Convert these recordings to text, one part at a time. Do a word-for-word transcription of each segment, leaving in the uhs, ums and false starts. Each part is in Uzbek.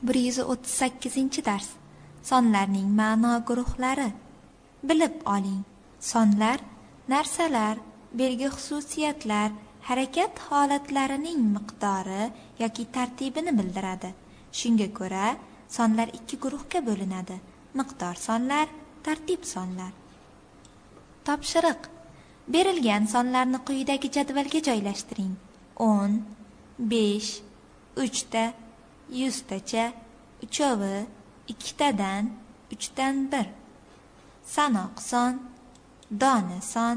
bir yuz o'ttiz sakkizinchi dars. Sonlarning ma'no guruhlari. Bilib oling. Sonlar narsalar, belgi xususiyatlar, harakat holatlarining miqdori yoki tartibini bildiradi. Shunga ko'ra, sonlar ikki guruhga bo'linadi: miqdor sonlar, tartib sonlar. Topshiriq. Berilgan sonlarni quyidagi jadvalga joylashtiring. o'n, besh, uch ta, yuz tacha, uchovi, ikkitadan, uchdan bir. Sanoq son, dona son,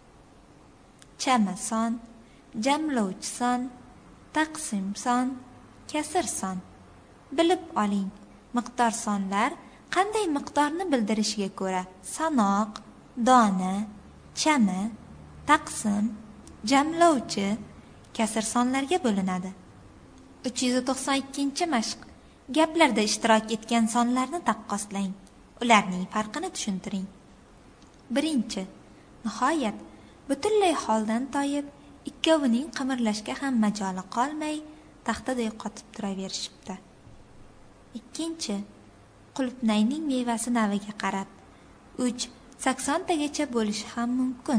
chama son, jamlovchi son, taqsim son, kasr son. Bilib oling, miqdor sonlar qanday miqdorni bildirishiga ko'ra sanoq, dona, chama, taqsim, jamlovchi, kasr sonlarga bo'linadi. uch yuz to'qson ikkinchi mashq. Gaplarda ishtirok etgan sonlarni taqqoslang. Ularning farqini tushuntiring. Birinchi. Nihoyat, butunlay holdan toyib, ikkovining qimirlashga ham majoli qolmay, taxtaday qotib turaverishibdi. Ikkinchi. Qulupnayning mevasi naviga qarab, uch saksontagacha bo'lishi ham mumkin.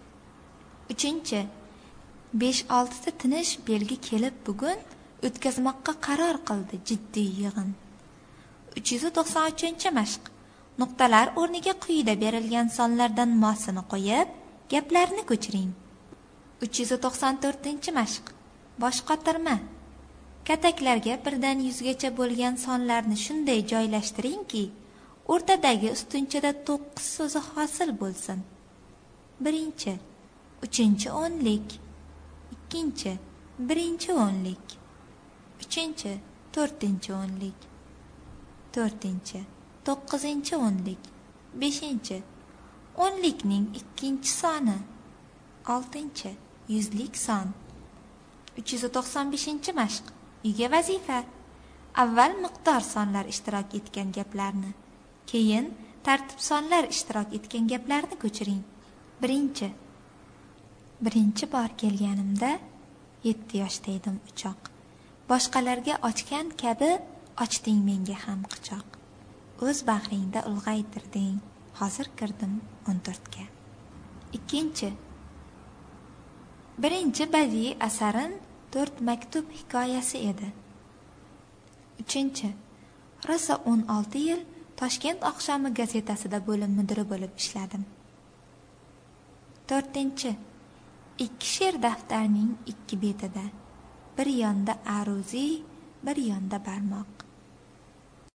Uchinchi. besh oltita tinish belgi kelib bugun o'tkazmoqqa qaror qildi jiddiy yig'in. uch yuz to'qson uchinchi mashq. Nuqtalar o'rniga quyida berilgan sonlardan mosini qo'yib, gaplarni ko'chiring. uch yuz to'qson to'rtinchi mashq. Bosh qotirma. Kataklarga birdan yuzgacha bo'lgan sonlarni shunday joylashtiringki, o'rtadagi ustunchada to'qqiz so'zi hosil bo'lsin. Birinchi, uchinchi o'nlik. Ikkinchi, birinchi o'nlik. Uchinchi, to'rtinchi o'nlik. To'rtinchi, to'qqizinchi o'nlik. Beshinchi, o'nlikning ikkinchi soni. Oltinchi, yuzlik son. uch yuz to'qson beshinchi mashq. Uyga vazifa. Avval miqdor sonlar ishtirok etgan gaplarni, keyin tartib sonlar ishtirok etgan gaplarni ko'chiring. Birinchi. Birinchi bor kelganimda yetti yoshda edim uchoq. Boshqalarga ochgan kabi ochding menga ham quchoq. O'z bag'ringda ulg'aytirding. Hozir kirdim o'n to'rtga. Ikkinchi. Birinchi badiiy asarim to'rt maktub hikoyasi edi. Uchinchi. Rosa o'n olti yil Toshkent oqshomi gazetasida bo'lim mudiri bo'lib ishladim. To'rtinchi. Ikki she'r daftarning ikki betida, bir yonda aruzi, bir yonda barmoq.